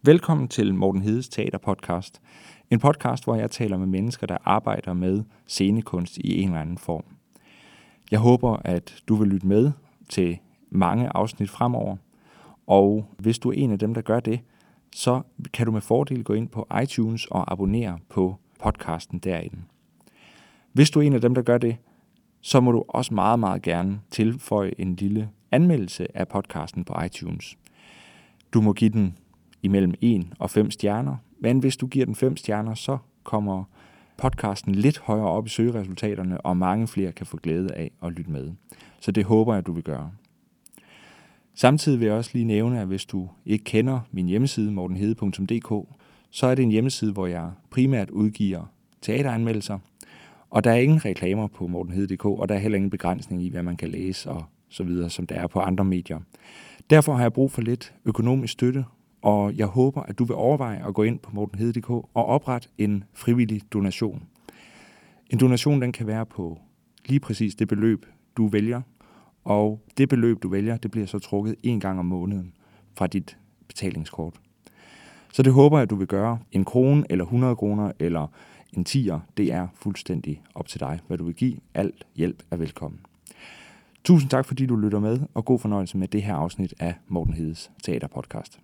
Velkommen til Morten Hedes Teaterpodcast. En podcast, hvor jeg taler med mennesker, der arbejder med scenekunst i en eller anden form. Jeg håber, at du vil lytte med til mange afsnit fremover. Og hvis du er en af dem, der gør det, så kan du med fordel gå ind på iTunes og abonnere på podcasten derinde. Hvis du er en af dem, der gør det, så må du også meget, meget gerne tilføje en lille anmeldelse af podcasten på iTunes. Du må give den imellem 1 og 5 stjerner, men hvis du giver den 5 stjerner, så kommer podcasten lidt højere op i søgeresultaterne, og mange flere kan få glæde af at lytte med. Så det håber jeg, at du vil gøre. Samtidig vil jeg også lige nævne, at hvis du ikke kender min hjemmeside, mortenhede.dk, så er det en hjemmeside, hvor jeg primært udgiver teateranmeldelser, og der er ingen reklamer på mortenhede.dk, og der er heller ingen begrænsning i, hvad man kan læse og så videre, som der er på andre medier. Derfor har jeg brug for lidt økonomisk støtte, og jeg håber, at du vil overveje at gå ind på mortenhede.dk og oprette en frivillig donation. En donation, den kan være på lige præcis det beløb, du vælger, og det beløb, du vælger, det bliver så trukket 1 gang om måneden fra dit betalingskort. Så det håber jeg, at du vil gøre. 1 krone eller 100 kroner eller en 10'er, det er fuldstændig op til dig, hvad du vil give. Alt hjælp er velkommen. Tusind tak, fordi du lytter med, og god fornøjelse med det her afsnit af Morten Hedes Teaterpodcast.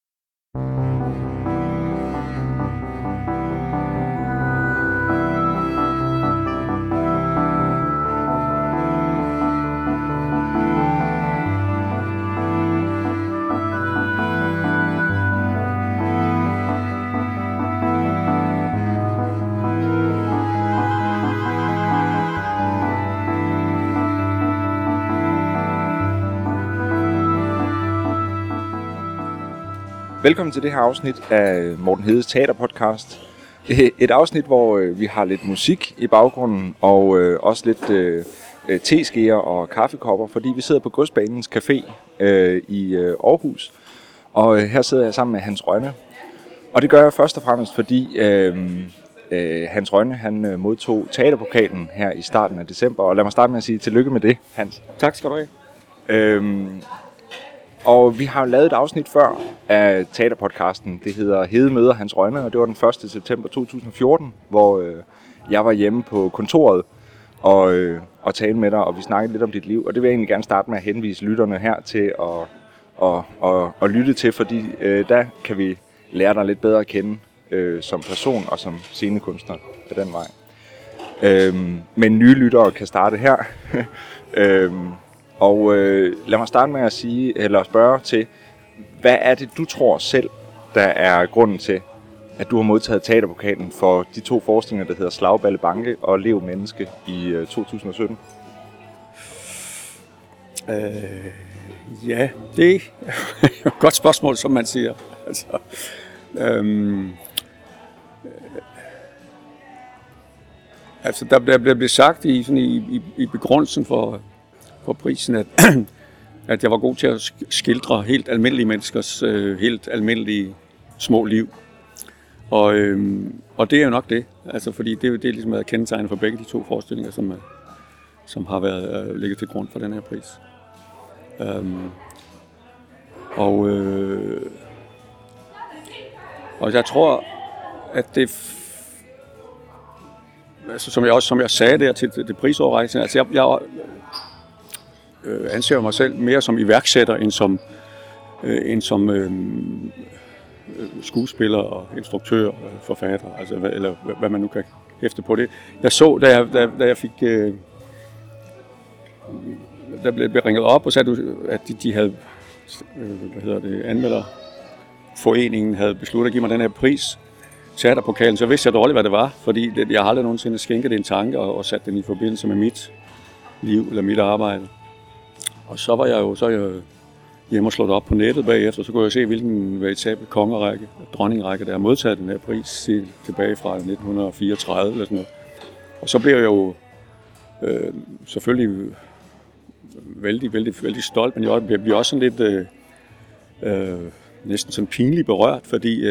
Velkommen til det her afsnit af Morten Hedes Teaterpodcast. Et afsnit, hvor vi har lidt musik i baggrunden, og også lidt teskeer og kaffekopper, fordi vi sidder på Godsbanens Café i Aarhus. Og her sidder jeg sammen med Hans Rønne. Og det gør jeg først og fremmest, fordi Hans Rønne han modtog teaterpokalen her i starten af december. Og lad mig starte med at sige tillykke med det, Hans. Tak skal du have. Og vi har lavet et afsnit før af teaterpodcasten. Det hedder Hede møder Hans Rønne, og det var den 1. september 2014, hvor jeg var hjemme på kontoret og talte med dig, og vi snakkede lidt om dit liv. Og det vil jeg egentlig gerne starte med at henvise lytterne her til at lytte til, fordi der kan vi lære dig lidt bedre at kende som person og som scenekunstner på den vej. Men nye lyttere kan starte her. Og lad mig starte med at sige, eller spørge til, hvad er det, du tror selv, der er grunden til, at du har modtaget teaterpokalen for de 2 forestillinger, der hedder Slagballe Banke og Lev Menneske i 2017? Ja, det er et godt spørgsmål, som man siger. Der bliver sagt i begrundelsen for prisen, at jeg var god til at skildre helt almindelige menneskers helt almindelige små liv. Og det er jo nok det, altså fordi det er ligesom været kendetegnet for begge de 2 forestillinger, som har været ligget til grund for den her pris. Og jeg tror, at det, altså som jeg sagde der til det prisoverrækning, altså jeg anser mig selv mere som iværksætter end som skuespiller og instruktør, forfatter, altså eller hvad man nu kan hæfte på det. Jeg så, da jeg fik, der blev ringet op og sagde, at de havde, anmelderforeningen havde besluttet at give mig den her pris, teaterpokalen, så vidste jeg dårligt, hvad det var, fordi jeg har aldrig nogensinde skænket det en tanke og sat den i forbindelse med mit liv eller mit arbejde. Og så var jeg hjemme og slået op på nettet bagefter, så kunne jeg se, hvilken veritabel kongerække, dronningrække, der har modtaget den her pris tilbage fra 1934 eller sådan noget. Og så blev jeg jo selvfølgelig vældig stolt, men jeg bliver også sådan lidt næsten sådan pinligt berørt, fordi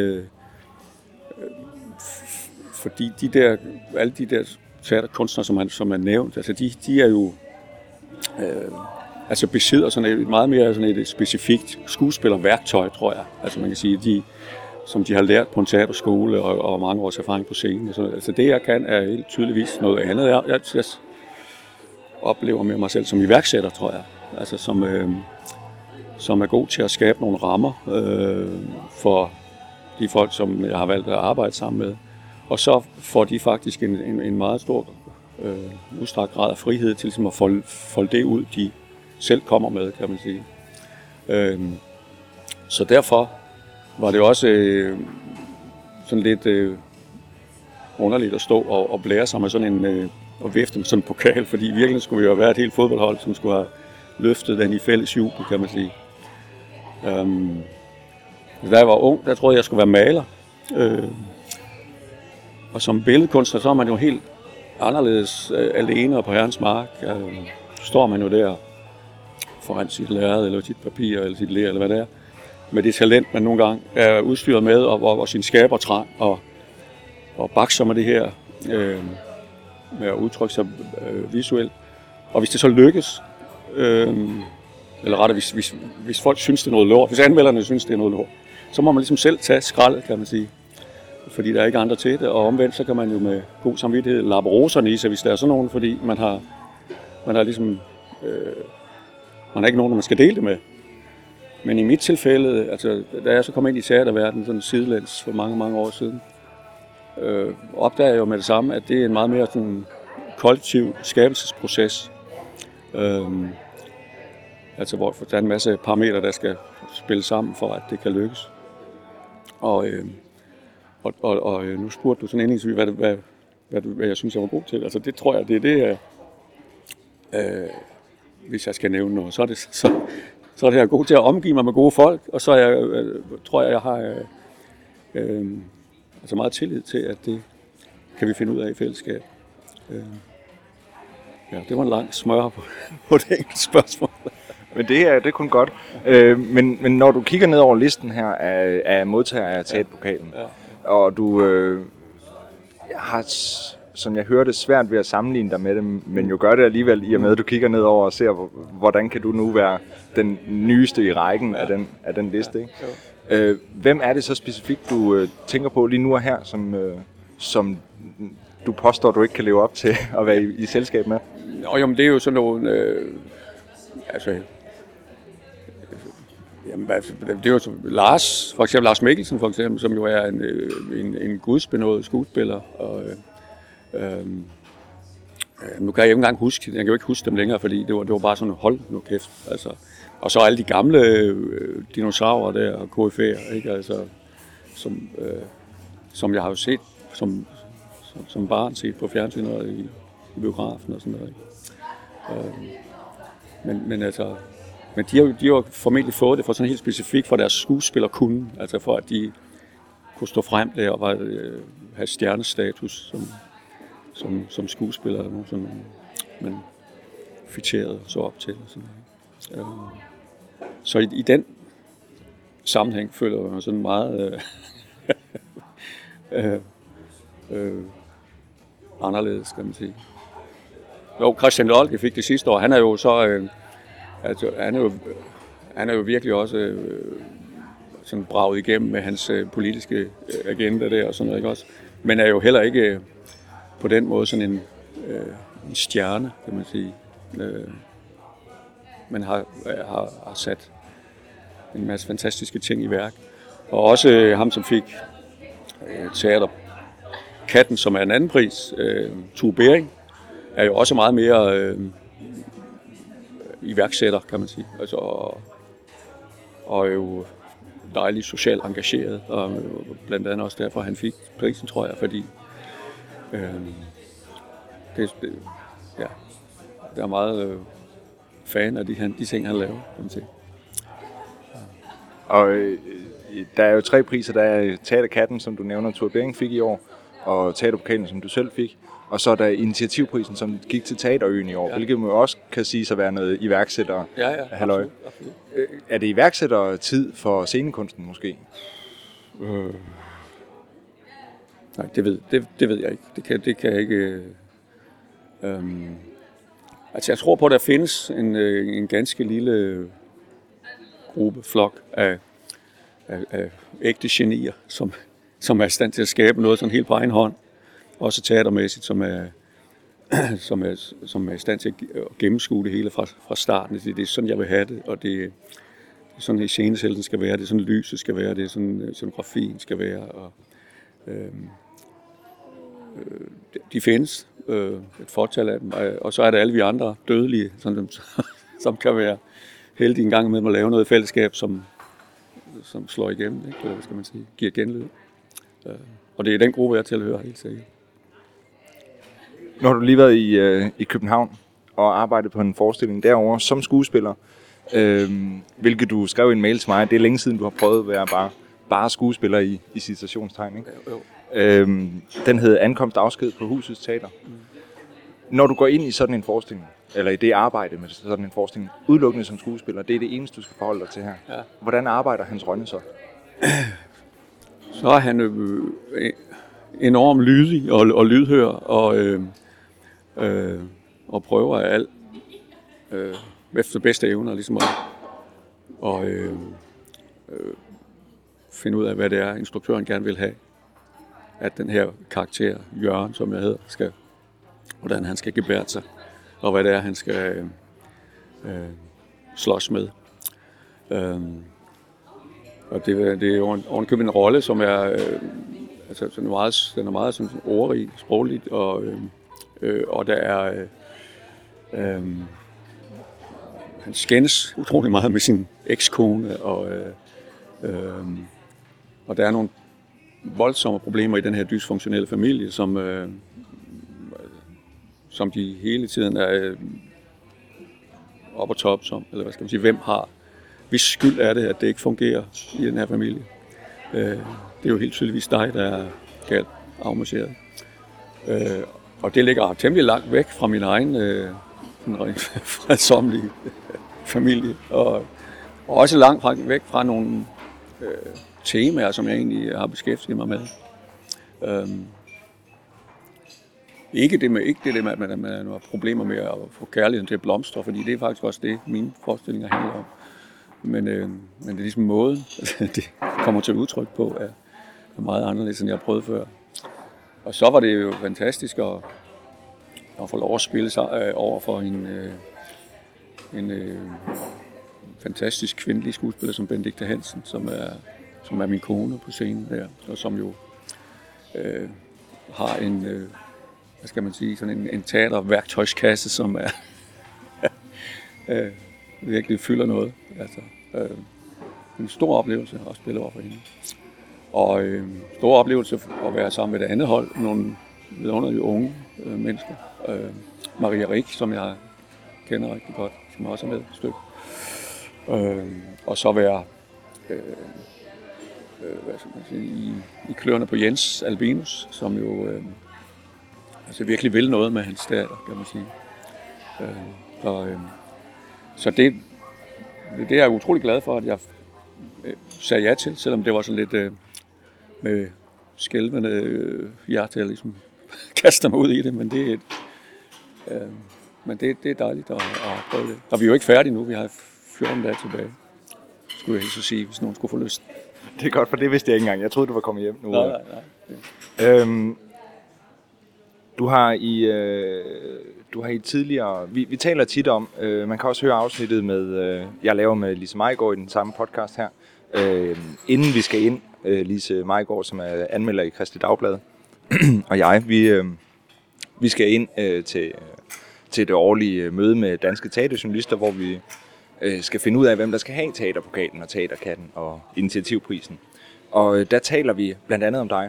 alle de der teaterkunstnere, som er nævnt, altså de er jo altså besidder sådan et meget mere sådan et specifikt skuespillerværktøj, tror jeg. Altså man kan sige, som de har lært på en teaterskole og mange års erfaring på scenen. Så, altså det, jeg kan, er helt tydeligvis noget andet. Jeg oplever med mig selv som iværksætter, tror jeg. Altså som er god til at skabe nogle rammer for de folk, som jeg har valgt at arbejde sammen med. Og så får de faktisk en meget stor udstrakt grad af frihed til ligesom at folde det ud, de selv kommer med, kan man sige. Så derfor var det også sådan lidt underligt at stå og blære sig med sådan en og vifte med sådan en pokal, fordi i virkeligheden skulle vi jo være et helt fodboldhold, som skulle have løftet den i fælles jubel, kan man sige. Da jeg var ung, der troede jeg skulle være maler. Og som billedkunstner, så er man jo helt anderledes alene og på herrens mark. Står man jo der foran sit lærred, eller sit papir, eller sit ler, eller hvad det er, med det talent, man nogle gange er udstyret med, og sin skabertrang, og bakser med det her, med at udtrykke sig visuelt. Og hvis det så lykkes, eller rettere, hvis folk synes, det er noget lort, hvis anmelderne synes, det er noget lort, så må man ligesom selv tage skraldet, kan man sige. Fordi der er ikke andre til det, og omvendt, så kan man jo med god samvittighed lappe roserne i sig, hvis der er sådan nogen, fordi man har ligesom, man har ikke nogen, man skal dele det med. Men i mit tilfælde, altså, da jeg så kom ind i teaterverdenen sådan sidelæns for mange, mange år siden, opdager jeg jo med det samme, at det er en meget mere sådan kollektiv skabelsesproces. Altså hvor der er en masse parametre, der skal spille sammen for, at det kan lykkes. Og nu spurgte du sådan indledningsvis, hvad jeg synes, jeg var god til. Altså det tror jeg, det er det, hvis jeg skal nævne noget, så er det jeg god til at omgive mig med gode folk, og så tror jeg har altså meget tillid til, at det kan vi finde ud af i fællesskab. Ja, det var en lang smør på det enkelte spørgsmål. Men det er kun godt. Men når du kigger ned over listen her af modtagere af teaterpokalen, og du har, som jeg hørte, svært ved at sammenligne dig med dem, men jo gør det alligevel i og med, at du kigger ned over og ser, hvordan kan du nu være den nyeste i rækken af den liste, ikke? Hvem er det så specifikt, du tænker på lige nu og her, som du påstår, du ikke kan leve op til at være i selskab med? Jo, men det er jo sådan nogle... det er jo Lars, for eksempel Lars Mikkelsen, for eksempel, som jo er en gudsbenådet skuespiller. Og, nu kan jeg ikke engang huske, jeg kan jo ikke huske dem længere, fordi det var bare sådan, hold nu kæft. Altså. Og så alle de gamle dinosaurer der, og KF'er, ikke? Altså, som jeg har jo set som barn set på fjernsynet og i biografen og sådan noget. Men de har jo formentlig fået det for sådan helt specifikt for deres skuespillerkunde, altså for at de kunne stå frem der og have stjernestatus som skuespillere, som man fitterede så op til. Så i den sammenhæng føler jeg mig sådan meget anderledes, kan man sige. Jo, Christian Lolke fik det sidste år. Han er jo så, han er jo virkelig også sådan braget igennem med hans politiske agenda der og sådan noget, ikke også? Men er jo heller ikke på den måde sådan en stjerne, kan man sige. Men har sat en masse fantastiske ting i værk. Og også ham, som fik teater Katten, som er en anden pris, Tue Bering, er jo også meget mere iværksætter, kan man sige. Altså, og er jo dejligt socialt engageret, og blandt andet også derfor, han fik prisen, tror jeg, fordi der er meget fan af de ting, han laver, kan man sige. Og der er jo 3 priser. Der er Teaterkatten, som du nævner, Tue Bering fik i år, og Teaterpokalen, som du selv fik. Og så er der initiativprisen, som gik til Teaterøen i år, hvilket man også kan sige at være noget iværksætter. Ja, absolut. Er det iværksættertid for scenekunsten måske? Nej, det ved jeg ikke. Det kan jeg ikke. Altså jeg tror på, at der findes en ganske lille flok af af ægte genier, som er i stand til at skabe noget sådan helt på egen hånd. Også teatermæssigt, som er i stand til at gennemskue det hele fra starten. Det er sådan, jeg vil have det, og det er sådan, iscenesættelsen skal være, det er sådan, lyset skal være, det er sådan, scenografien skal være. Og, de findes, et fortal af dem, og så er der alle vi andre dødelige, som kan være heldige en gang med at lave noget i fællesskab, som slår igennem, ikke? Eller hvad skal man sige, giver genlyd. Og det er den gruppe, jeg tilhører helt sikkert. Nu har du lige været i København og arbejdet på en forestilling derovre som skuespiller, hvilket du skrev i en mail til mig. Det er længe siden, du har prøvet at være bare skuespiller i citationstegn, ikke? Jo. Den hed Ankomst afsked på Husets Teater. Når du går ind i sådan en forestilling, eller i det arbejde med sådan en forestilling, udelukkende som skuespiller, det er det eneste, du skal forholde dig til her. Ja. Hvordan arbejder Hans Rønne så? Så er han enormt lydig og lydhør, og prøver af alt efter bedste evner, ligesom at finde ud af, hvad det er, instruktøren gerne vil have. At den her karakter, Jørgen, som jeg hedder, hvordan han skal gebære sig, og hvad det er, han skal slås med. Og det er ovenkøbet en rolle, som er, den er meget sådan ordrig, sprogligt, og der er han skændes utrolig meget med sin ekskone, og der er nogle voldsomme problemer i den her dysfunktionelle familie, som de hele tiden er op og top som, eller hvad skal man sige, hvis skyld er det, at det ikke fungerer i den her familie. Det er jo helt tydeligvis dig, der er galt afmarcheret. Og det ligger temmelig langt væk fra min egen fredsommelige familie, og også langt væk fra nogle temaer, som jeg egentlig har beskæftiget mig med. Ikke det med, at man har problemer med at få kærligheden til at blomstre, fordi det er faktisk også det, mine forestillinger handler om. Men det er ligesom måden, det kommer til udtryk på, er meget anderledes, end jeg har prøvet før. Og så var det jo fantastisk at få lov at spille sig over for en fantastisk kvindelig skuespiller som Benedikte Hansen, som er min kone på scenen der, og som jo har en, hvad skal man sige, sådan en teaterværktøjskasse, som er virkelig fylder noget. Altså, en stor oplevelse at spille over for hende. Og stor oplevelse at være sammen med det andet hold, nogle vidunderlige unge mennesker. Maria Rik, som jeg kender rigtig godt, som også er med et stykke. Og så være hvad skal man sige, i kløerne på Jens Albinus, som jo altså virkelig vil noget med hans teater, kan man sige. Så det er jeg utrolig glad for, at jeg sagde ja til, selvom det var sådan lidt med skælvende hjerte, jeg ligesom kaster mig ud i det, men det er dejligt at prøve det. Og vi er jo ikke færdige nu, vi har 14 dage tilbage, skulle jeg så sige, hvis nogen skulle få lyst. Det er godt, for det vidste jeg ikke engang. Jeg troede, du var kommet hjem nu. Nej. Du har i tidligere... Vi taler tit om... man kan også høre afsnittet med... jeg laver med Lise Meigård i den samme podcast her. Inden vi skal ind, Lise Meigård, som er anmelder i Kristeligt Dagblad, og jeg, vi skal ind til det årlige møde med danske teaterjournalister, hvor vi skal finde ud af, hvem der skal have teaterpokalen og teaterkatten og initiativprisen. Og der taler vi blandt andet om dig,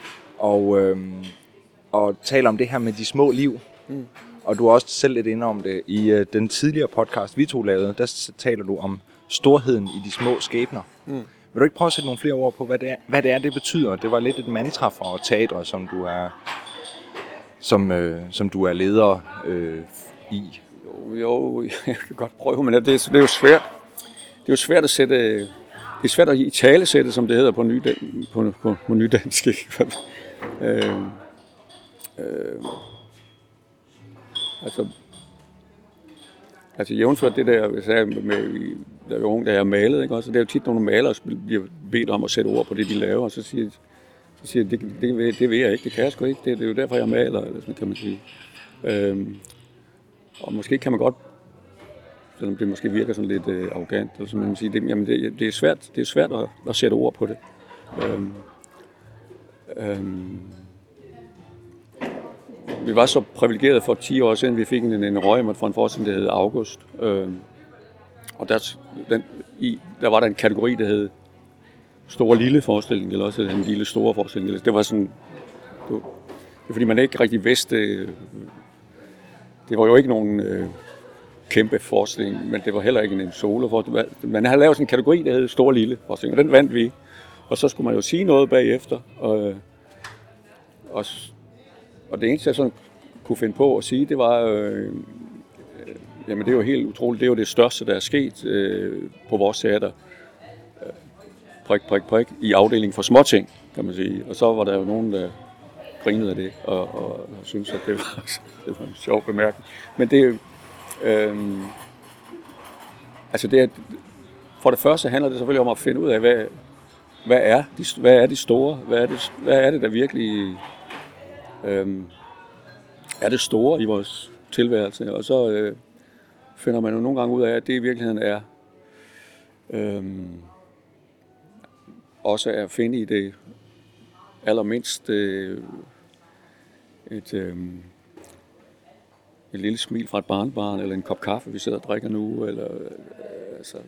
og taler om det her med de små liv. Og du er også selv lidt inde om det. I den tidligere podcast, vi to lavede, der taler du om storheden i de små skæbner. Vil du ikke prøve at sætte nogle flere ord på, hvad det er, det betyder? Det var lidt et mantra for teatret, som du er leder i. Jo, jeg kan godt prøve, men det er jo svært. Det er jo svært at sætte... Det er svært at italesætte, som det hedder på nydansk. Altså jævnført det der, jeg sagde med jeg var ung, da jeg malede, ikke også? Det er jo tit nogle malere, der bliver bedt om at sætte ord på det, de laver, og så siger jeg, det ved jeg ikke, det kan jeg sgu ikke. Det er jo derfor, jeg maler, eller sådan kan man sige. Og måske kan man godt, selvom det måske virker sådan lidt arrogant, eller sådan, man kan sige, det er svært at sætte ord på det. Vi var så privilegerede for 10 år siden, vi fik en røgmod fra en forestilling, der hed August. Og der var der en kategori, der hed store lille forestilling, eller også en lille store forestilling. Det var sådan, det er fordi man ikke rigtig vidste, det var jo ikke nogen kæmpe forestilling, men det var heller ikke en solo forestilling. Man havde lavet sådan en kategori, der hed store lille forestilling, og den vandt vi. Og så skulle man jo sige noget bagefter. Og det eneste, jeg sådan kunne finde på at sige, det var, jamen det er jo helt utroligt, det er jo det største, der er sket på vores teater. Prik, i afdelingen for småting, kan man sige. Og så var der jo nogen, der grinede af det, og syntes, at det var en sjov bemærkning. Men det er jo, altså det er, for det første handler det selvfølgelig om at finde ud af, hvad er de store, hvad er det, der virkelig er det store i vores tilværelse. Og så finder man jo nogle gange ud af, at det i virkeligheden er også er at finde i det allermindst et lille smil fra et barnebarn, eller en kop kaffe, vi sidder og drikker nu, eller altså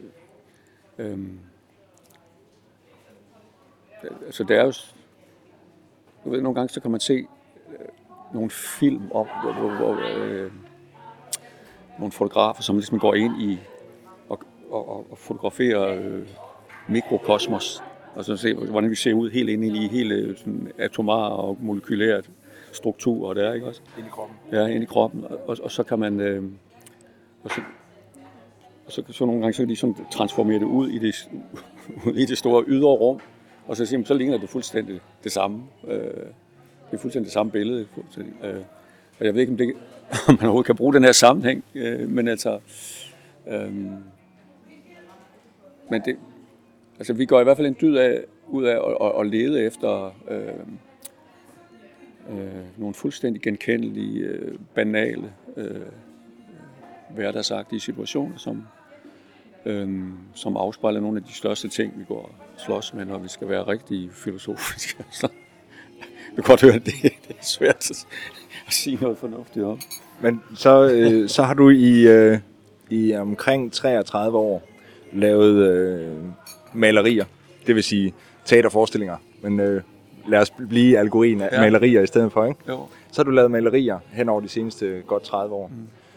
det er jo, du ved, nogle gange så kan man se nogle film op, hvor nogle fotografer, som ligesom går ind i og fotograferer mikrokosmos, og så se, hvordan vi ser ud helt inde i hele sådan atomare og molekylært strukturer der, ikke også? Ind i kroppen. Ja, ind i kroppen, og så kan man så nogle gange så kan de sådan transformere det ud i det store ydre rum, og så siger man, så ligner det fuldstændig det samme. Det er fuldstændig det samme billede. Og jeg ved ikke, om man overhovedet kan bruge den her sammenhæng, men altså... men det... Altså, vi går i hvert fald en dyd ud af at lede efter nogle fuldstændig genkendelige, banale, hverdagsagtige situationer, som afspejler nogle af de største ting, vi går og slås med, når vi skal være rigtig filosofiske. Du kan godt høre, at det er svært at sige noget fornuftigt om. Men så har du i omkring 33 år lavet malerier, det vil sige teaterforestillinger, men lad os blive algorien af malerier i stedet for, ikke? Jo. Så har du lavet malerier hen over de seneste godt 30 år.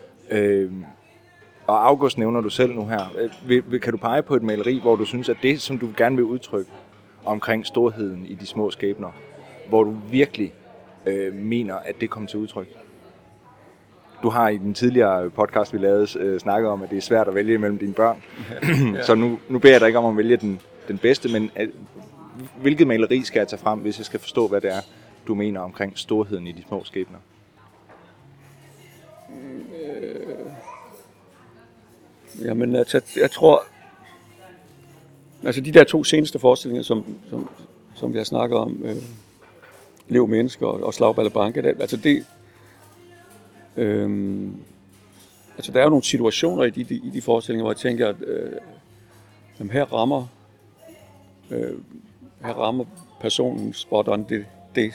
Og August nævner du selv nu her. Kan du pege på et maleri, hvor du synes, at det, som du gerne vil udtrykke omkring storheden i de små skæbner, hvor du virkelig mener, at det kommer til udtryk? Du har i den tidligere podcast, vi lavede, snakket om, at det er svært at vælge mellem dine børn. Ja. Så nu beder jeg dig ikke om at vælge den bedste, men hvilket maleri skal jeg tage frem, hvis jeg skal forstå, hvad det er, du mener omkring storheden i de små skæbner? Jamen, jeg tror... Altså, de der 2 seneste forestillinger, som jeg snakker om, Lev mennesker og Slagballe Banke, altså det... altså, der er jo nogle situationer i de forestillinger, hvor jeg tænker, at her rammer personen spot on det.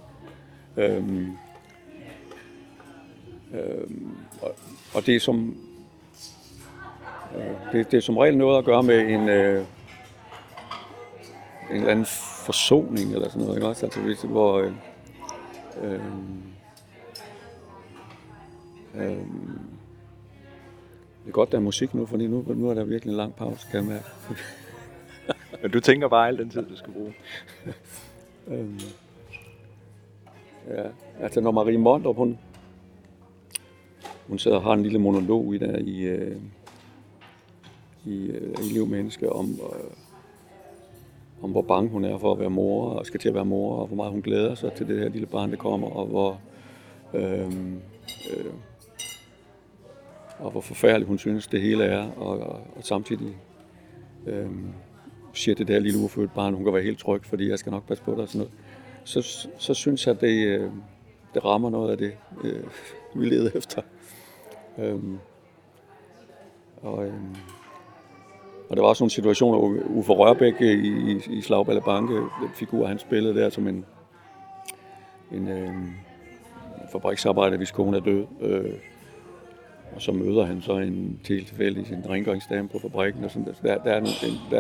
Og det er som det er som regel noget at gøre med en eller anden forsoning eller sådan noget, ikke også? Altså hvor det er godt, der er musik nu, fordi nu er der virkelig en lang pause, kan jeg mærke. Men du tænker bare al den tid, du skal bruge. Ja, altså når Marie Mondrup, hun sidder og har en lille monolog i Lev menneske om hvor bange hun er for at være mor, og skal til at være mor, og hvor meget hun glæder sig til det her lille barn, der kommer, og hvor forfærdeligt hun synes, det hele er, og samtidig siger det der lille ufødt barn, hun kan være helt tryg, fordi jeg skal nok passe på dig og sådan noget, så synes jeg, det rammer noget af det, vi leder efter. Og der var også nogle situationer, hvor Uffe Rørbæk i Slagballe Banke, den figur, han spillede der som en fabriksarbejder, hvis kone er død. Og så møder han så en tilfældig en rengøringsdame på fabrikken. Og sådan. Der er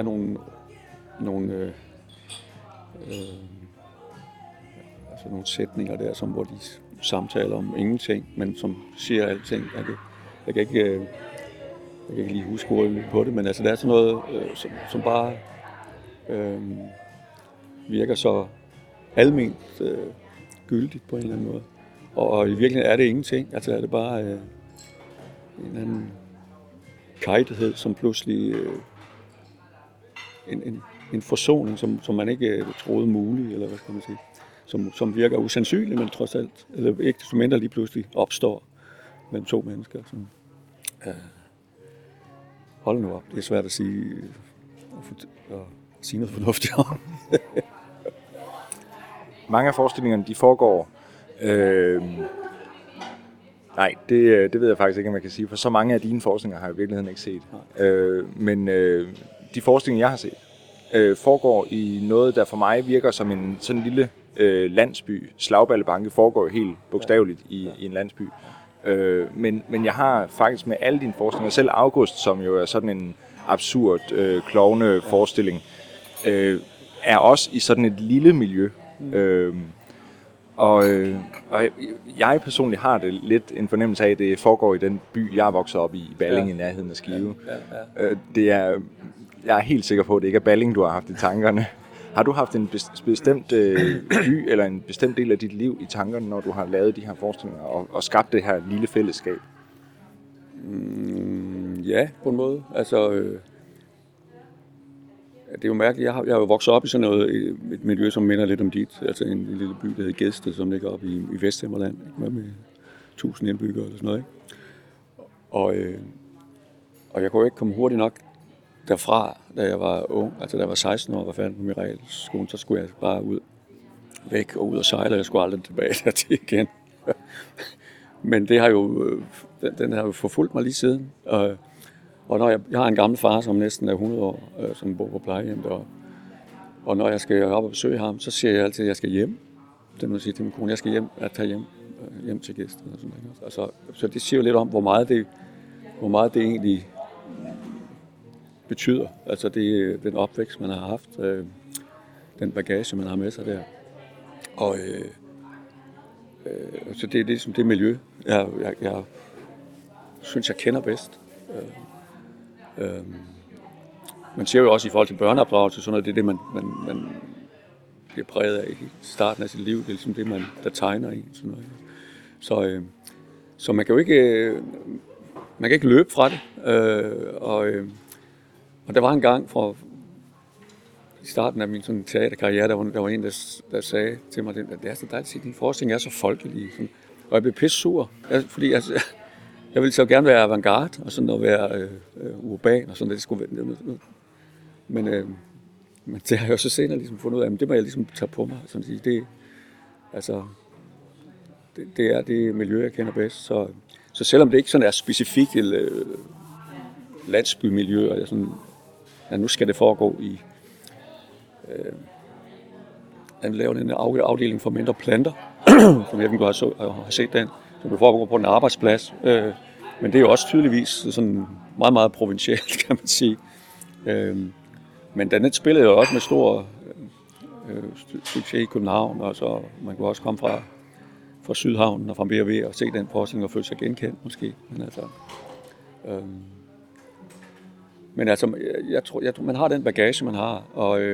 nogle sætninger der, hvor de samtaler om ingenting, men som siger alting. Jeg kan ikke lige huske ordet på det, men altså, der er sådan noget, som bare virker så alment gyldigt på en eller anden måde. Og i virkeligheden er det ingenting. Altså er det bare en eller anden kejtethed, som pludselig en forsoning, som man ikke troede mulig, eller hvad skal man sige, som virker usandsynlig, men trods alt, eller ikke desto mindre lige pludselig opstår mellem to mennesker. Som, hold nu op, det er svært at sige noget fornuftigt om. Mange af forestillingerne, de foregår... Nej, det ved jeg faktisk ikke, om jeg kan sige, for så mange af dine forestillinger har jeg i virkeligheden ikke set. Men de forestillinger, jeg har set, foregår i noget, der for mig virker som en sådan lille landsby. Slagballe Banke foregår jo helt bogstaveligt i en landsby. Men jeg har faktisk med alle dine forestillinger, selv August, som jo er sådan en absurd klovne forestilling, er også i sådan et lille miljø. Og jeg personligt har det lidt en fornemmelse af, at det foregår i den by, jeg er vokset op i Balling, i nærheden af Skive. Jeg er helt sikker på, at det ikke er Balling, du har haft i tankerne. Har du haft en bestemt by eller en bestemt del af dit liv i tankerne, når du har lavet de her forestillinger og skabt det her lille fællesskab? Ja, på en måde. Altså, det er jo mærkeligt. Jeg har jo vokset op i sådan noget, et miljø, som minder lidt om dit. Altså en lille by, der hedder Gedsted, som ligger oppe i Vesthimmerland, med 1000 indbyggere eller sådan noget. Ikke? Og jeg kunne jo ikke komme hurtigt nok derfra, da jeg var ung. Altså da jeg var 16 år og var færdig på Miralskolen, så skulle jeg bare væk og ud og sejle, og jeg skulle aldrig tilbage dertil igen. Men det har jo, den har jo forfulgt mig lige siden. Og når jeg har en gammel far, som næsten er 100 år, som bor på plejehjem deroppe. Og når jeg skal op og besøge ham, så siger jeg altid, at jeg skal hjem. Det må sige til min kone, jeg skal tage hjem til Gedsted. Og sådan noget. Altså, så det siger jo lidt om, hvor meget det egentlig betyder. Altså det den opvækst, man har haft, den bagage, man har med sig der. Og så det er ligesom det miljø, jeg synes, jeg kender bedst. Man siger jo også i forhold til børneopdragelse, sådan noget, det er det, man bliver præget af i starten af sit liv. Det er ligesom det, der tegner i. Sådan noget. Så man kan jo ikke, løbe fra det. Og der var en gang i starten af min sådan teaterkarriere, der var en, der sagde til mig, at det er så dejligt at se, din forestilling er så folkelig. Sådan. Og jeg blev pissur, fordi jeg ville så gerne være avantgarde og sådan at være urban og sådan det skulle være. Men det har jeg jo så senere ligesom fundet ud af, men det må jeg ligesom tage på mig. Sådan sige. Det er det miljø, jeg kender bedst. Så selvom det ikke sådan er specifikt et landsbymiljø, og sådan, nu skal det foregå i han lavede en afdeling for mindre planter, som jeg kunne have set den, som det foregår på en arbejdsplads. Men det er jo også tydeligvis sådan meget, meget provincielt, kan man sige. Men den spillede jo også med stor succes i København, og så man kunne også komme fra Sydhavnen og fra B&V og se den forestilling og føle sig genkendt måske. Men altså, jeg tror, man har den bagage, man har,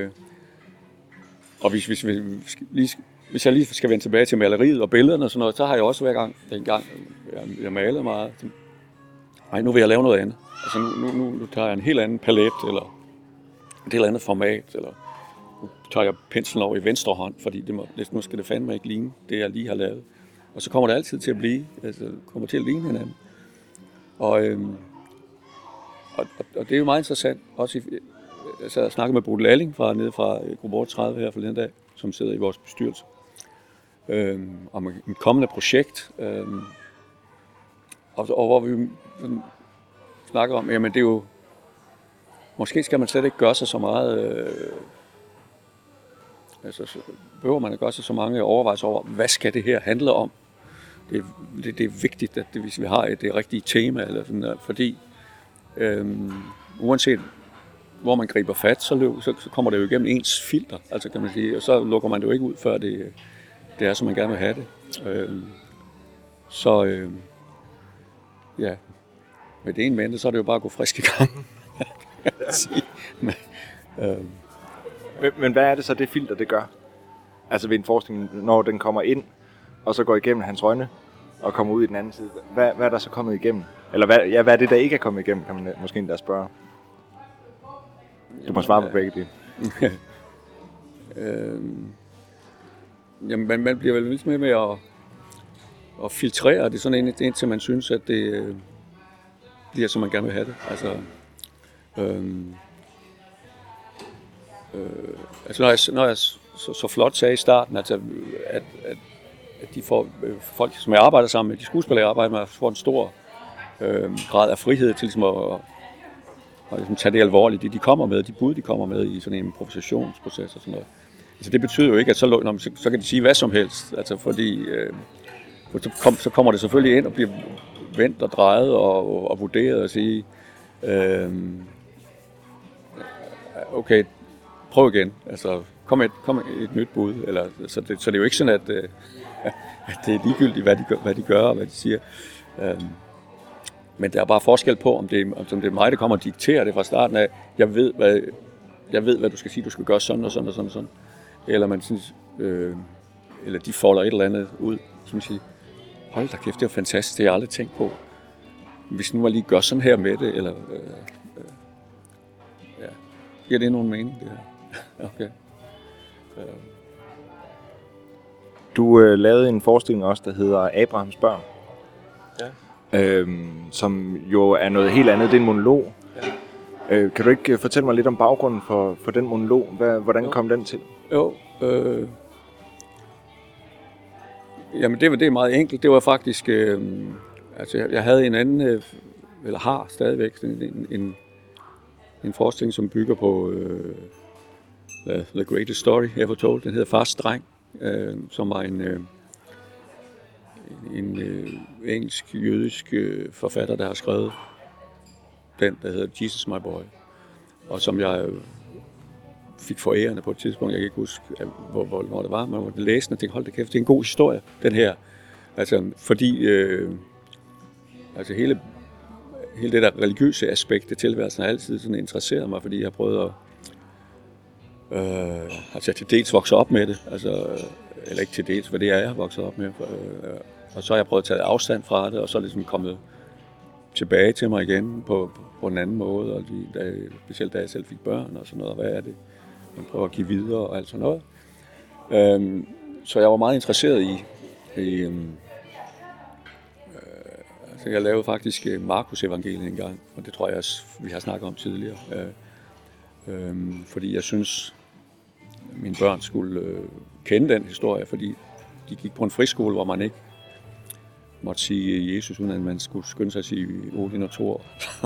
og hvis jeg lige skal vende tilbage til maleriet og billederne og sådan noget, så har jeg også hver gang, jeg malede meget. Nej, nu vil jeg lave noget andet. Altså nu tager jeg en helt anden palet, eller et helt andet format, eller nu tager jeg penslen over i venstre hånd, fordi nu skal det fandme ikke ligne det, jeg lige har lavet. Og så kommer det altid til at blive, kommer til at ligne hinanden. Og det er jo meget interessant, også jeg sad og snakkede med Bodil Alling nede fra gruppe 38 her forleden dag, som sidder i vores bestyrelse, om et kommende projekt. Og hvor vi snakker om, jamen det er jo, måske skal man slet ikke gøre sig så meget, så behøver man at gøre sig så mange overvejelser over, hvad skal det her handle om? Det er vigtigt, at hvis vi har det rigtige tema, eller sådan, fordi uanset hvor man griber fat, så kommer det jo igennem ens filter, altså kan man sige, og så lukker man det jo ikke ud, før det er, som man gerne vil have det. Ja, med det ene mente, så er det jo bare at gå frisk i gang. Men hvad er det så, det filter, det gør? Altså ved en forskning, når den kommer ind, og så går igennem hans øjne, og kommer ud i den anden side. Hvad er der så kommet igennem? Eller hvad er det, der ikke er kommet igennem, kan man måske endda spørge? Du må svare på begge dele. Jamen, man bliver vel lidt med at filtrere det sådan indtil man synes, at det bliver, som man gerne vil have det. Altså, når jeg så flot sagde i starten, at de får, folk, som jeg arbejder sammen med, de skuespillere, jeg arbejder med, får en stor grad af frihed til ligesom at ligesom tage det alvorligt, det de kommer med, de bud, de kommer med i sådan en improvisationsproces og sådan noget. Altså det betyder jo ikke, at så kan de sige hvad som helst, altså fordi så kommer det selvfølgelig ind og bliver vendt og drejet og vurderet og sige, okay, prøv igen, altså kom et nyt bud, eller så det er jo ikke sådan, at det er ligegyldigt, hvad de gør og hvad de siger. Men der er bare forskel på, om det er mig, der kommer og dikterer det fra starten af. Jeg ved, hvad du skal sige, du skal gøre sådan og sådan og sådan og sådan. Eller man synes, eller de folder et eller andet ud, som siger, hold da kæft, det er fantastisk, det har jeg aldrig tænkt på. Hvis nu jeg lige gør sådan her med det, eller ja, giver det nogen mening, det her? Okay. Du lavede en forestilling også, der hedder Abrahams børn. Ja. Som jo er noget helt andet, det er en monolog. Ja. Kan du ikke fortælle mig lidt om baggrunden for den monolog? Hvordan kom den til? Jo, jamen det er meget enkelt. Det var faktisk, altså jeg havde en anden, eller har stadigvæk en forestilling, som bygger på The Greatest Story Ever Told. Den hedder Fars dreng, som var en engelsk-jødisk forfatter, der har skrevet den, der hedder Jesus My Boy, og som jeg fik forærende på et tidspunkt, jeg kan ikke huske, hvor det var, men hvor det læste, og tænkte, hold da kæft, det er en god historie, den her. Altså, fordi altså hele det der religiøse aspekt af tilværelsen har altid sådan interesseret mig, fordi jeg har prøvet at altså til dels vokse op med det, altså, eller ikke til dels, for det er jeg vokset op med, og så har jeg prøvet at tage afstand fra det, og så er det ligesom kommet tilbage til mig igen på en anden måde, og specielt da jeg selv fik børn og sådan noget, hvad er det, man prøver at give videre og alt sådan noget. Så jeg var meget interesseret i altså jeg lavede faktisk Markus evangeliet en gang, og det tror jeg også, vi har snakket om tidligere, fordi jeg synes, mine børn skulle kende den historie, fordi de gik på en friskole, hvor man ikke måtte sige Jesus, uden at man skulle skynde sig at sige Odin og Thor.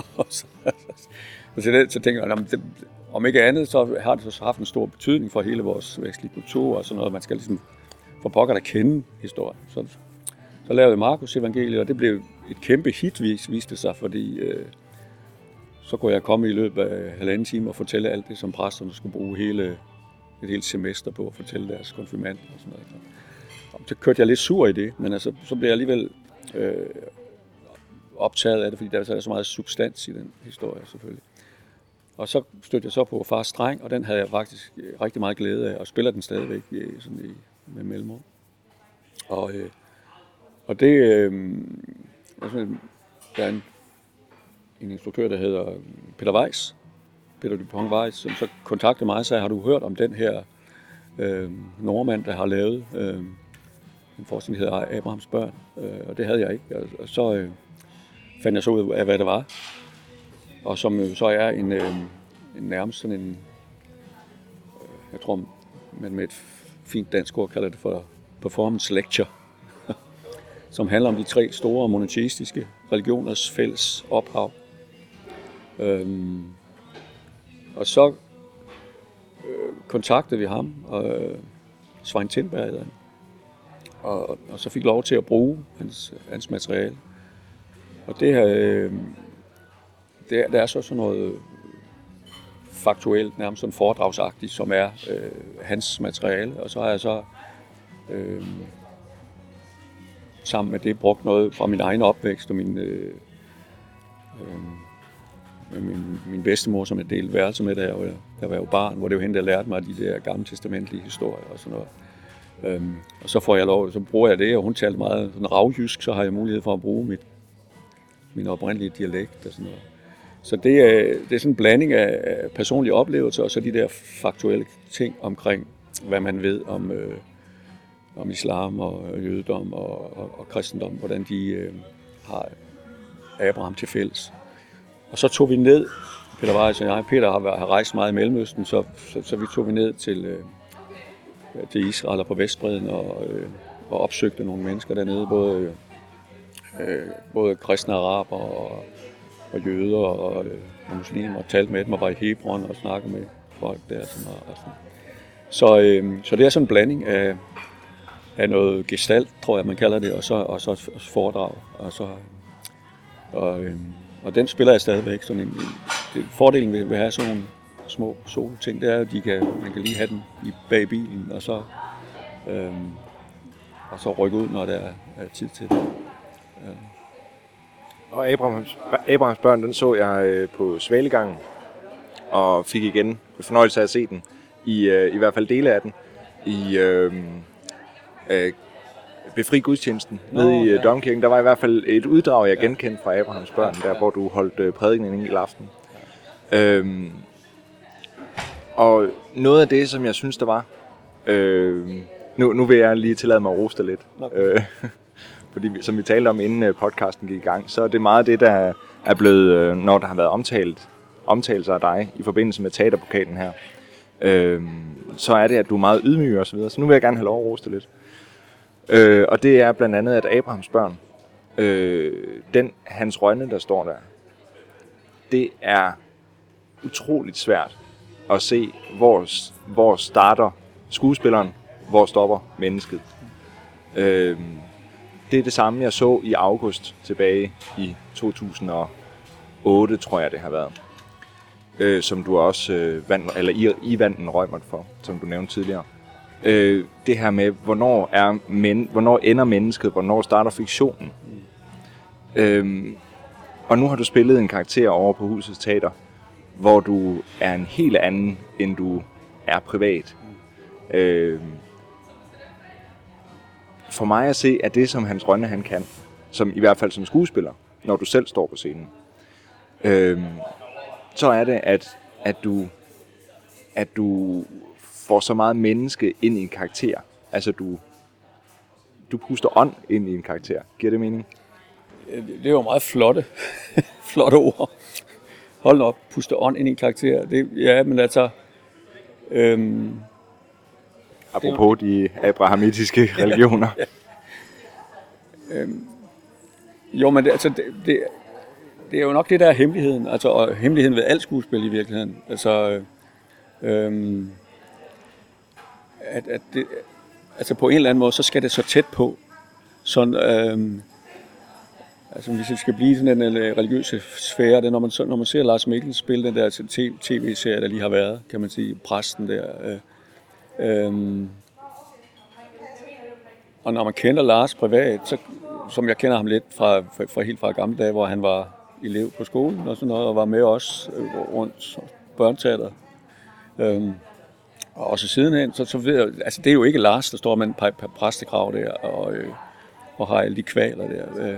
Så tænker jeg, om ikke andet, så har det så haft en stor betydning for hele vores vestlige kultur og sådan noget. Man skal ligesom for pokker at kende historien. Så lavede jeg Markus evangeliet, og det blev et kæmpe hit, viste sig, fordi så kunne jeg komme i løbet af 1,5 time og fortælle alt det, som præsterne skulle bruge et helt semester på at fortælle deres konfirmander og sådan noget. Og så kørte jeg lidt sur i det, men altså, så blev jeg alligevel optaget af det, fordi der er så meget substans i den historie selvfølgelig. Og så stødte jeg så på Fars dreng, og den havde jeg faktisk rigtig meget glæde af, og spiller den stadigvæk med mellemrum. Og det der er en instruktør, der hedder Peter Dupont Weiss, som så kontaktede mig og sagde, har du hørt om den her nordmand, der har lavet en forestilling, der hedder Abrahams børn, og det havde jeg ikke. Og så fandt jeg så ud af, hvad det var, og som så er nærmest sådan en, jeg tror man med et fint dansk ord kalder det for performance lecture, som handler om de 3 store monoteistiske religioners fælles ophav. Og så kontaktede vi ham, Svein Tindberg, og så fik lov til at bruge hans materiale. Og det der er så sådan noget faktuelt, nærmest sådan foredragsagtigt, som er hans materiale. Og så har jeg så sammen med det brugt noget fra min egen opvækst og min bedstemor, som jeg delte værelse med, da jeg var jo barn, hvor det var hende, der lærte mig de der gamle testamentlige historier og sådan noget. Og så får jeg lov, så bruger jeg det, og hun talte meget sådan ravjysk, så har jeg mulighed for at bruge min oprindelige dialekt og sådan noget. Så det er sådan en blanding af personlige oplevelser og så de der faktuelle ting omkring, hvad man ved om islam og jødedom og kristendom, hvordan de har Abraham til fælles. Og så tog vi ned, Peter Weiss og jeg, Peter har rejst meget i Mellemøsten, så vi tog ned til Israel og på Vestbredden og opsøgte nogle mennesker dernede, både kristne araber og jøder og muslimer, og talte med dem og var i Hebron og snakkede med folk der. Så det er sådan en blanding af noget gestalt, tror jeg man kalder det, og så foredrag. Og den spiller jeg stadigvæk. Fordelen ved at have sådan nogle små solo-ting, det er, at man kan lige have den bag bilen, og så rykke ud, når der er tid til det. Og Abrahams børn, den så jeg på Svalegangen, og fik igen fornøjelse af at se den, i hvert fald dele af den, i Befri Gudstjenesten nede i Domkirken. Der var i hvert fald et uddrag, jeg genkendte fra Abrahams børn, der hvor du holdt prædiken en enkelt aften. Og noget af det, som jeg synes, der var, nu vil jeg lige tillade mig at rose dig lidt, fordi som vi talte om inden podcasten gik i gang, så er det meget det, der er blevet, når der har været omtalelser af dig i forbindelse med teaterpokalen her, så er det, at du er meget ydmyg og så videre. Så nu vil jeg gerne have lov at rose dig lidt. Og det er blandt andet, at Abrahams børn, Hans Rønne, der står der, det er utroligt svært at se, hvor starter skuespilleren, hvor stopper mennesket. Det er det samme, jeg så i august tilbage i 2008, tror jeg det har været. Som du også vandt en Reumert for, som du nævnte tidligere. Det her med, hvornår ender mennesket, hvornår starter fiktionen. Og nu har du spillet en karakter over på Husets Teater, hvor du er en helt anden, end du er privat. For mig at se, at det, som Hans Rønne han kan, som i hvert fald som skuespiller, når du selv står på scenen, så er det, at du får så meget menneske ind i en karakter. Altså du puster ånd ind i en karakter. Giver det mening? Det er jo meget flotte ord. Hold op, puste ånd ind i en karakter. Men altså... Apropos de abrahamitiske religioner. Jo, men det er jo nok det, der er hemmeligheden. Altså, og hemmeligheden ved alt skuespil i virkeligheden. Altså... At det, altså på en eller anden måde, så skal det så tæt på. Sådan, altså hvis vi skal blive sådan en religiøse sfære, det når man ser Lars Mikkelsen spille den der tv-serie, der lige har været, kan man sige, præsten der. Og når man kender Lars privat, så, som jeg kender ham lidt fra helt fra gamle dage, hvor han var elev på skolen og sådan noget, og var med os rundt børneteateret. Og også sidenhen, så ved jeg, altså det er jo ikke Lars, der står med en præstekrav der og har alle de kvaler der.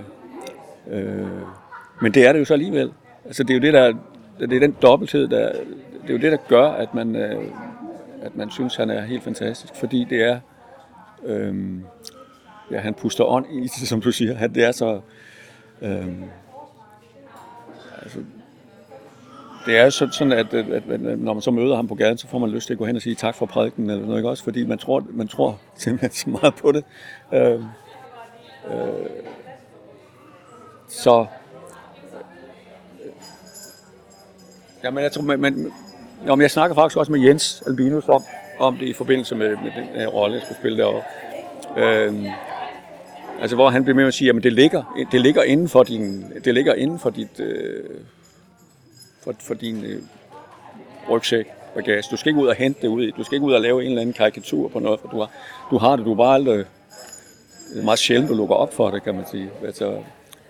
Men det er det jo så alligevel. Altså det er jo det er den dobbelthed, det er jo det, der gør, at man synes, han er helt fantastisk, fordi det er, han puster ånd i det, som du siger, det er så, altså, det er sådan, at når man så møder ham på gaden, så får man lyst til at gå hen og sige tak for prædiken eller noget, ikke også? Fordi man tror simpelthen så meget på det. Så jamen, jeg tror, jeg snakker faktisk også med Jens Albinus om det i forbindelse med den her rolle, jeg skulle spille derovre. Altså hvor han bliver med at sige, at det ligger inden for dit for din rygsæk bagage. Du skal ikke ud og hente det ud i. Du skal ikke ud og lave en eller anden karikatur på noget, for du har det. Du er bare aldrig. Det er meget sjældent, du lukker op for det, kan man sige. Altså,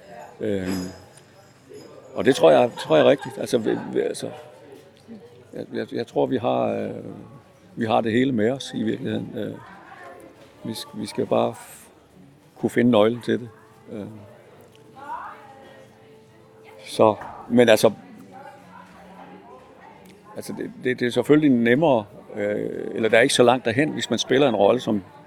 og det tror jeg er rigtigt. Altså, jeg tror, vi har det hele med os i virkeligheden. Vi skal bare kunne finde nøglen til det. Så, men altså det er selvfølgelig nemmere, eller der er ikke så langt derhen, hvis man spiller en rolle,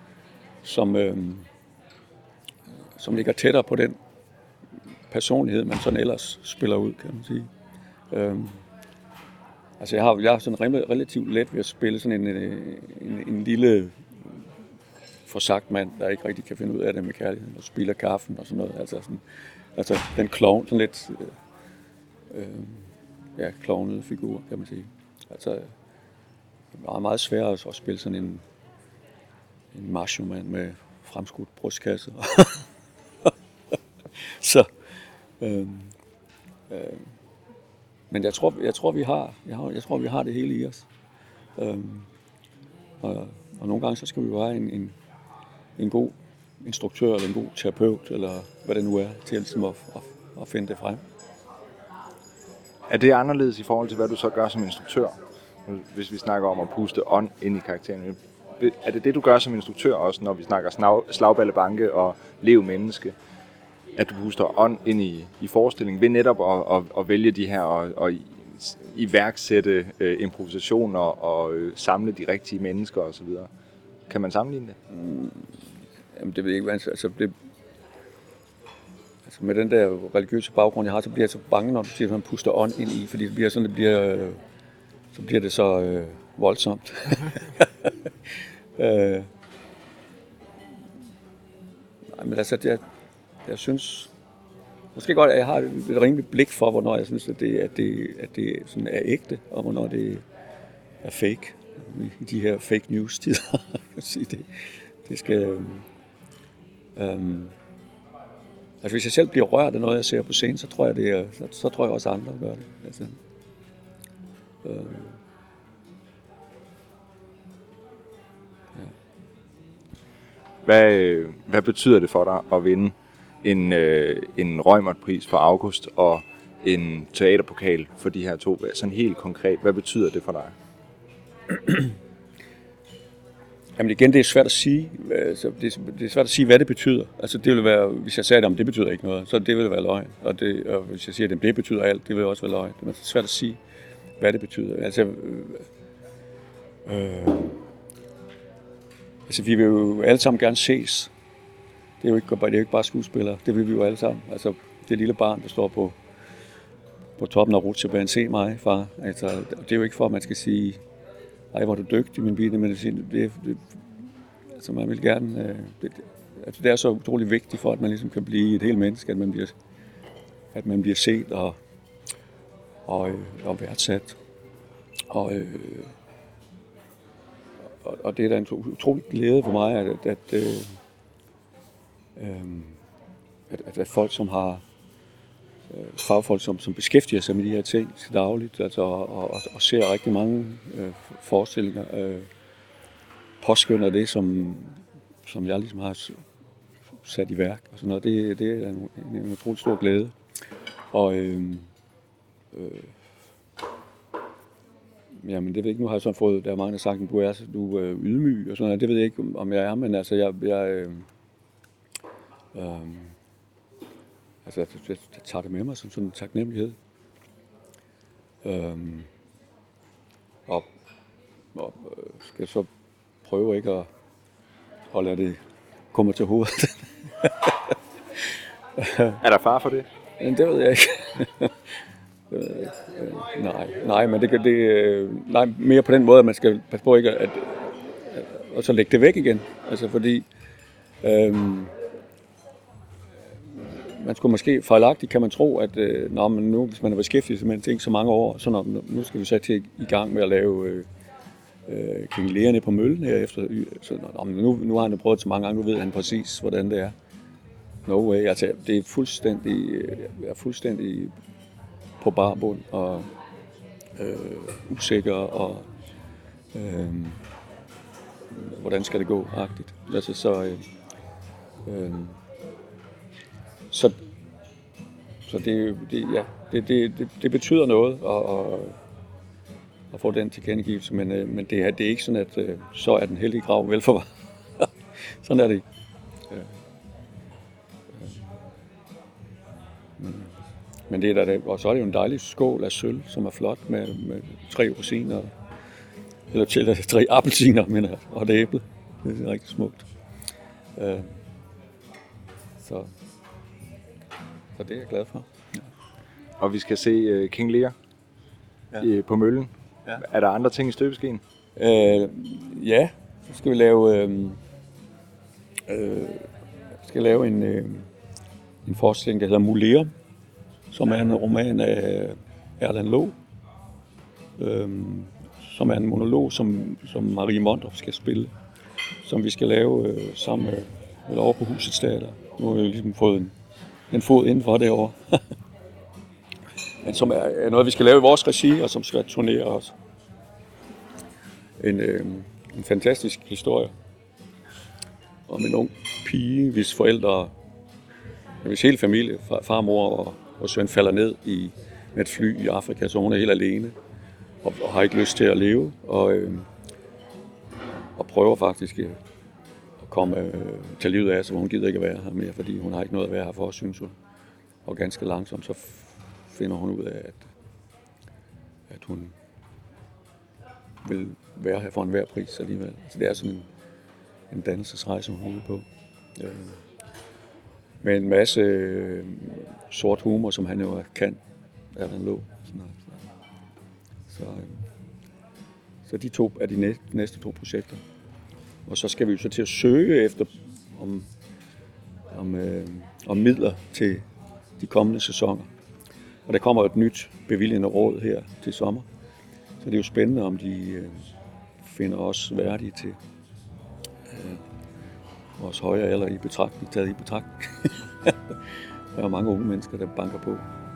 som ligger tættere på den personlighed, man sådan ellers spiller ud, kan man sige. Altså jeg har sådan relativt let ved at spille sådan en lille forsagt mand, der ikke rigtig kan finde ud af det med kærligheden, og spilder kaffen og sådan noget. Altså den klovn, sådan lidt klovnede figur, kan man sige. Altså det er meget, meget svært at spille sådan en macho-mand med fremskudt brystkasse. Så men jeg tror vi har det hele i os. Og nogle gange så skal vi jo have en god instruktør eller en god terapeut eller hvad det nu er til at finde det frem. Er det anderledes i forhold til hvad du så gør som instruktør? Hvis vi snakker om at puste ånd ind i karakteren. Er det du gør som instruktør også, når vi snakker slagballebanke og lev menneske? At du puster ånd ind i forestillingen ved netop at vælge de her og iværksætte improvisationer og samle de rigtige mennesker osv.? Kan man sammenligne det? Jamen det ved jeg ikke. Altså med den der religiøse baggrund, jeg har, så bliver jeg så bange, når du siger, at man puster ånd ind i, fordi så bliver det så voldsomt. Men altså, jeg synes måske godt, at jeg har et rimeligt blik for, hvornår jeg synes, at det sådan er ægte, og hvornår det er fake. I de her fake news-tider, kan jeg sige det skal. Altså hvis jeg selv bliver rørt af noget, jeg ser på scenen, så tror jeg så tror jeg også andre gør det. Altså, Hvad betyder det for dig at vinde en Reumert-pris for August og en teaterpokal for de her to? Sådan helt konkret, hvad betyder det for dig? Jamen igen, det er svært at sige. Altså, det er svært at sige, hvad det betyder. Altså det ville være, hvis jeg sagde, at det betyder ikke noget, så det ville være løgn. Og hvis jeg siger, at det betyder alt, det vil også være løgn. Det er svært at sige, hvad det betyder. Altså vi vil jo alle sammen gerne ses. Det er jo ikke bare skuespillere. Det vil vi jo alle sammen. Altså det lille barn, der står på toppen af rutsjebanen, se mig, far. Altså, det er jo ikke for, at man skal sige, ej, hvor er du dygtig, min bil, men altså man vil gerne, det er så utrolig vigtigt for, at man ligesom kan blive et helt menneske, at man bliver set og værdsat. Og det er da en utrolig glæde for mig, at folk, som har fagfolk, som beskæftiger sig med de her ting til dagligt, altså, og ser rigtig mange forestillinger, påskynder det, som jeg ligesom har sat i værk. Og sådan noget. Det er en utrolig stor glæde. Og jamen, det ved jeg ikke, nu har jeg sådan fået, der er mange, der har sagt, at du er ydmyg og sådan noget. Det ved jeg ikke, om jeg er, men altså, jeg tager det med mig som sådan en taknemmelighed. Og skal så prøve ikke at lade det komme til hovedet. Er der far for det? Men det ved jeg ikke. Nej, men nej, mere på den måde, at man skal passe på ikke at og så lægge det væk igen. Altså fordi man skulle måske fejlagtigt, kan man tro, at men nu, hvis man har beskæftiget sig med en ting så mange år, så nu skal vi så til i gang med at lave King Lear nede på møllen her efter. Så, nu har han prøvet så mange gange, nu ved han præcis, hvordan det er. No way, altså det er fuldstændig på barbund og usikker og hvordan skal det gå, agtigt. Altså så det betyder noget at få den tilkendegivelse, men det er ikke sådan, at så er den hellige grav velforvaret. Sådan er det ikke. Men det er der, og så er det jo en dejlig skål af sølv, som er flot med 3 rosiner, eller 3 appelsiner, og et æble. Det er rigtig smukt. Så det er jeg glad for. Ja. Og vi skal se King Lear på møllen. Ja. Er der andre ting i støbeskeen? Ja, så skal vi lave en forestilling, der hedder Muleum, som er en roman af Erland Loe, som er en monolog, som Marie Mondrup skal spille, som vi skal lave sammen med over på Husets Teater. Nu har vi ligesom fået en fod indenfor derovre. Men som er noget, vi skal lave i vores regi, og som skal turnere os. En fantastisk historie om en ung pige, hvis forældre, hvis hele familie, far, mor og søn falder ned med et fly i Afrika, så hun er helt alene og har ikke lyst til at leve, og prøver faktisk at komme til livet af sig, hvor hun gider ikke at være her mere, fordi hun har ikke noget at være her for, synes hun. Og ganske langsomt så finder hun ud af, at hun vil være her for enhver pris alligevel. Så det er sådan en dannelsesrejse, hun er ude på. Med en masse sort humor, som han jo kan, Erland Loe. Så de 2 er de næste 2 projekter. Og så skal vi jo så til at søge efter om midler til de kommende sæsoner. Og der kommer et nyt bevilgende råd her til sommer. Så det er jo spændende, om de finder os værdige til vores højere alder taget i betragtning. Der er mange unge mennesker, der banker på.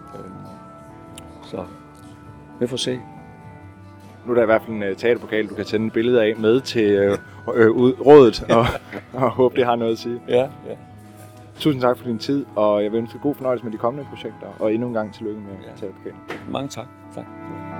Så vi får se. Nu er der i hvert fald en teaterpokal, du kan sende billeder af med til rådet, og håbe, det har noget at sige. Ja. Tusind tak for din tid, og jeg vil ønske god fornøjelse med de kommende projekter, og endnu en gang tillykke med teaterpokalen. Mange tak.